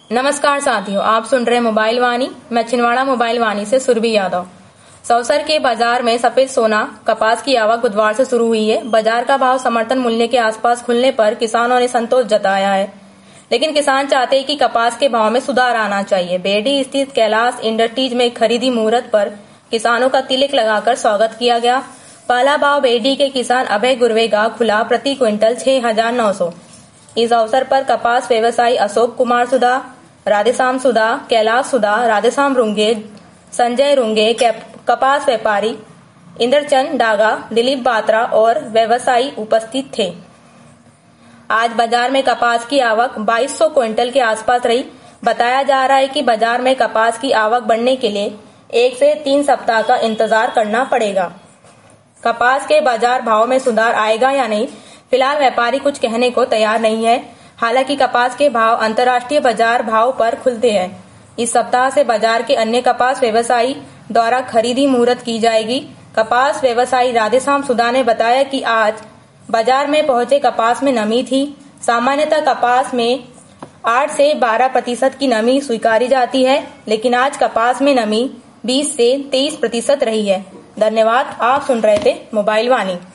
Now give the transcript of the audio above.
नमस्कार साथियों, आप सुन रहे मोबाइल वाणी। मैं छिंदवाड़ा मोबाइल वाणी से सुरभि यादव। सौसर के बाजार में सफेद सोना कपास की आवक बुधवार से शुरू हुई है। बाजार का भाव समर्थन मूल्य के आसपास खुलने पर किसानों ने संतोष जताया है, लेकिन किसान चाहते हैं कि कपास के भाव में सुधार आना चाहिए। बेडी स्थित कैलाश इंडस्ट्रीज में खरीदी मुहूर्त पर किसानों का तिलक लगाकर स्वागत किया गया। पहला भाव बेडी के किसान अभय गुर्वे का खुला प्रति क्विंटल 6,900। इस अवसर पर कपास व्यवसायी अशोक कुमार सुधा, राधेश्याम सुधा, कैलाश सुधा, राधेश्याम रुंगे, संजय रुंगे, कपास व्यापारी इंद्रचंद डागा, दिलीप बात्रा और व्यवसायी उपस्थित थे। आज बाजार में कपास की आवक 2200 क्विंटल के आसपास रही। बताया जा रहा है कि बाजार में कपास की आवक बढ़ने के लिए 1 से 3 सप्ताह का इंतजार करना पड़ेगा। कपास के बाजार भाव में सुधार आएगा या नहीं, फिलहाल व्यापारी कुछ कहने को तैयार नहीं है। हालांकि कपास के भाव अंतर्राष्ट्रीय बाजार भाव पर खुलते हैं। इस सप्ताह से बाजार के अन्य कपास व्यवसायी द्वारा खरीदी मुहूर्त की जाएगी। कपास व्यवसायी राधेश्याम सुधा ने बताया कि आज बाजार में पहुंचे कपास में नमी थी। सामान्यतः कपास में 8 से 12% की नमी स्वीकारी जाती है, लेकिन आज कपास में नमी 20 से 23% रही है। धन्यवाद। आप सुन रहे थे मोबाइल वाणी।